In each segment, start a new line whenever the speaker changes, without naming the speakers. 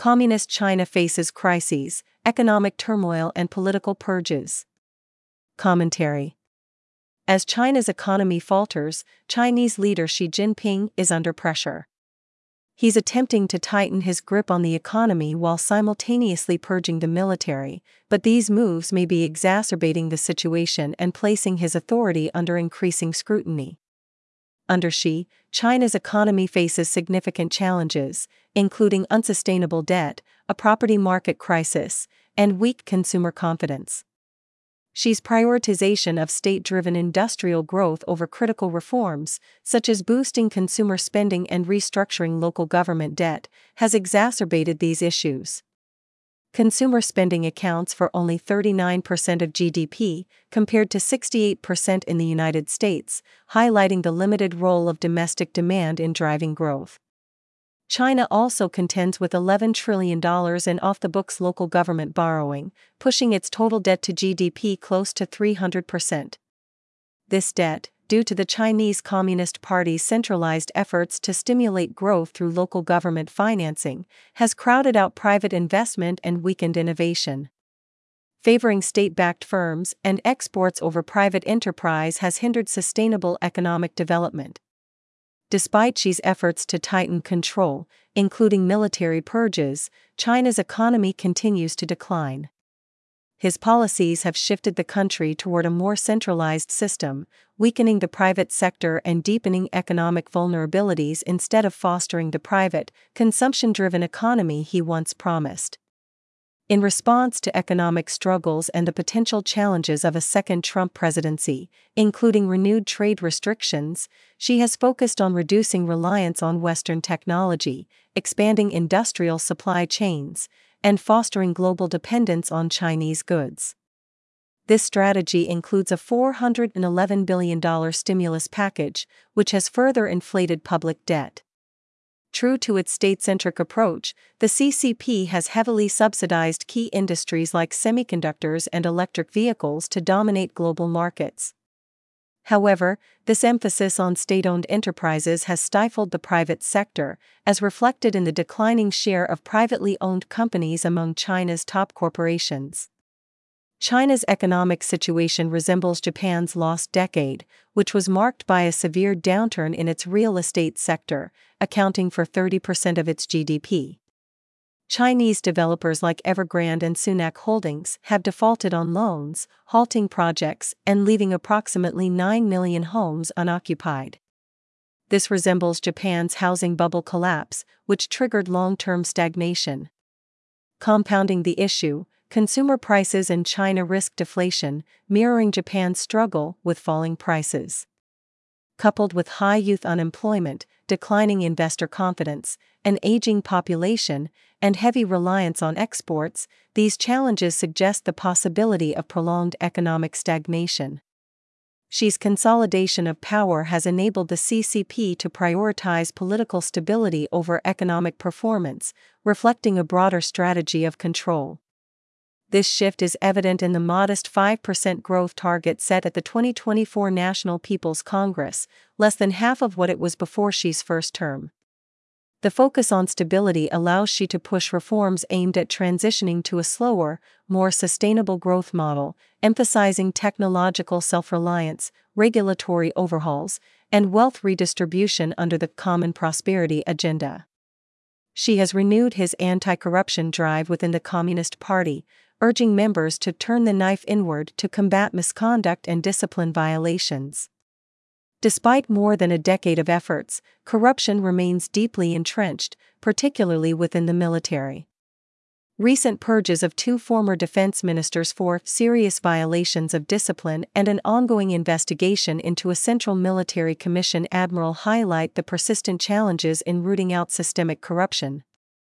Communist China faces crises, economic turmoil and political purges. Commentary. As China's economy falters, Chinese leader Xi Jinping is under pressure. He's attempting to tighten his grip on the economy while simultaneously purging the military, but these moves may be exacerbating the situation and placing his authority under increasing scrutiny. Under Xi, China's economy faces significant challenges, including unsustainable debt, a property market crisis, and weak consumer confidence. Xi's prioritization of state-driven industrial growth over critical reforms, such as boosting consumer spending and restructuring local government debt, has exacerbated these issues. Consumer spending accounts for only 39% of GDP, compared to 68% in the United States, highlighting the limited role of domestic demand in driving growth. China also contends with $11 trillion in off-the-books local government borrowing, pushing its total debt to GDP close to 300%. This debt, due to the Chinese Communist Party's centralized efforts to stimulate growth through local government financing, has crowded out private investment and weakened innovation. Favoring state-backed firms and exports over private enterprise has hindered sustainable economic development. Despite Xi's efforts to tighten control, including military purges, China's economy continues to decline. His policies have shifted the country toward a more centralized system, weakening the private sector and deepening economic vulnerabilities instead of fostering the private, consumption-driven economy he once promised. In response to economic struggles and the potential challenges of a second Trump presidency, including renewed trade restrictions, Xi has focused on reducing reliance on Western technology, expanding industrial supply chains, and fostering global dependence on Chinese goods. This strategy includes a $411 billion stimulus package, which has further inflated public debt. True to its state-centric approach, the CCP has heavily subsidized key industries like semiconductors and electric vehicles to dominate global markets. However, this emphasis on state-owned enterprises has stifled the private sector, as reflected in the declining share of privately owned companies among China's top corporations. China's economic situation resembles Japan's lost decade, which was marked by a severe downturn in its real estate sector, accounting for 30% of its GDP. Chinese developers like Evergrande and Sunac Holdings have defaulted on loans, halting projects and leaving approximately 9 million homes unoccupied. This resembles Japan's housing bubble collapse, which triggered long-term stagnation. Compounding the issue, consumer prices in China risk deflation, mirroring Japan's struggle with falling prices. Coupled with high youth unemployment, declining investor confidence, an aging population, and heavy reliance on exports, these challenges suggest the possibility of prolonged economic stagnation. Xi's consolidation of power has enabled the CCP to prioritize political stability over economic performance, reflecting a broader strategy of control. This shift is evident in the modest 5% growth target set at the 2024 National People's Congress, less than half of what it was before Xi's first term. The focus on stability allows Xi to push reforms aimed at transitioning to a slower, more sustainable growth model, emphasizing technological self-reliance, regulatory overhauls, and wealth redistribution under the Common Prosperity Agenda. Xi has renewed his anti-corruption drive within the Communist Party, urging members to turn the knife inward to combat misconduct and discipline violations. Despite more than a decade of efforts, corruption remains deeply entrenched, particularly within the military. Recent purges of 2 former defense ministers for serious violations of discipline and an ongoing investigation into a Central Military Commission admiral highlight the persistent challenges in rooting out systemic corruption.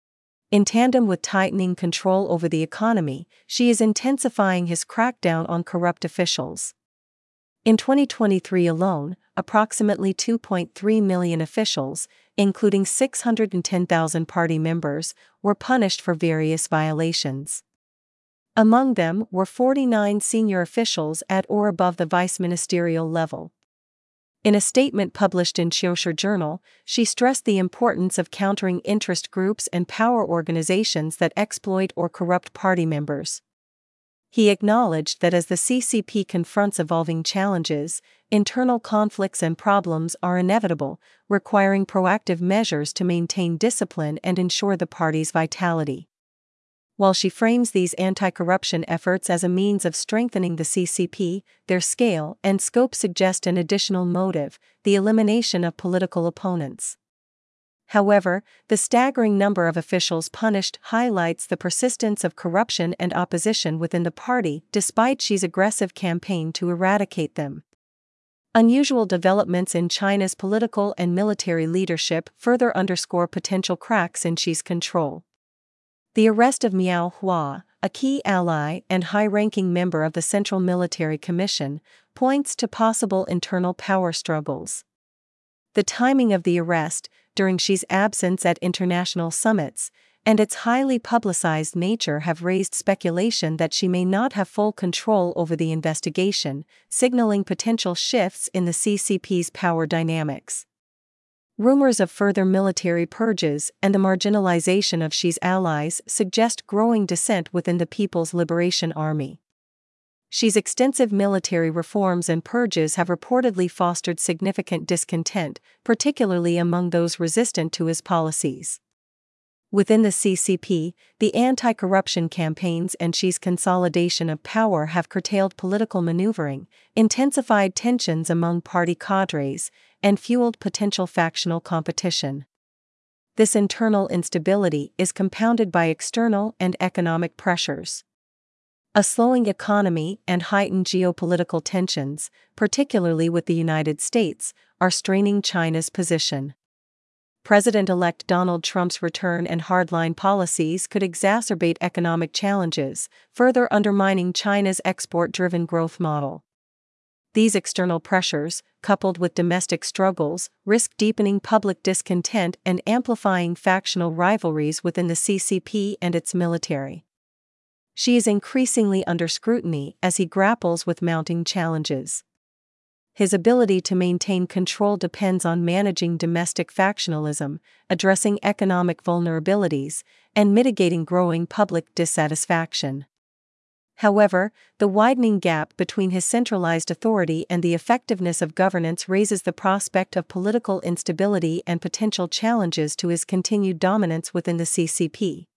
In tandem with tightening control over the economy, Xi is intensifying his crackdown on corrupt officials. In 2023 alone, approximately 2.3 million officials, including 610,000 party members, were punished for various violations. Among them were 49 senior officials at or above the vice-ministerial level. In a statement published in Qiushi Journal, she stressed the importance of countering interest groups and power organizations that exploit or corrupt party members. He acknowledged that as the CCP confronts evolving challenges, internal conflicts and problems are inevitable, requiring proactive measures to maintain discipline and ensure the party's vitality. While she frames these anti-corruption efforts as a means of strengthening the CCP, their scale and scope suggest an additional motive: the elimination of political opponents. However, the staggering number of officials punished highlights the persistence of corruption and opposition within the party despite Xi's aggressive campaign to eradicate them. Unusual developments in China's political and military leadership further underscore potential cracks in Xi's control. The arrest of Miao Hua, a key ally and high-ranking member of the Central Military Commission, points to possible internal power struggles. The timing of the arrest, during Xi's absence at international summits, and its highly publicized nature have raised speculation that she may not have full control over the investigation, signaling potential shifts in the CCP's power dynamics. Rumors of further military purges and the marginalization of Xi's allies suggest growing dissent within the People's Liberation Army. Xi's extensive military reforms and purges have reportedly fostered significant discontent, particularly among those resistant to his policies. Within the CCP, the anti-corruption campaigns and Xi's consolidation of power have curtailed political maneuvering, intensified tensions among party cadres, and fueled potential factional competition. This internal instability is compounded by external and economic pressures. A slowing economy and heightened geopolitical tensions, particularly with the United States, are straining China's position. President-elect Donald Trump's return and hardline policies could exacerbate economic challenges, further undermining China's export-driven growth model. These external pressures, coupled with domestic struggles, risk deepening public discontent and amplifying factional rivalries within the CCP and its military. Xi is increasingly under scrutiny as he grapples with mounting challenges. His ability to maintain control depends on managing domestic factionalism, addressing economic vulnerabilities, and mitigating growing public dissatisfaction. However, the widening gap between his centralized authority and the effectiveness of governance raises the prospect of political instability and potential challenges to his continued dominance within the CCP.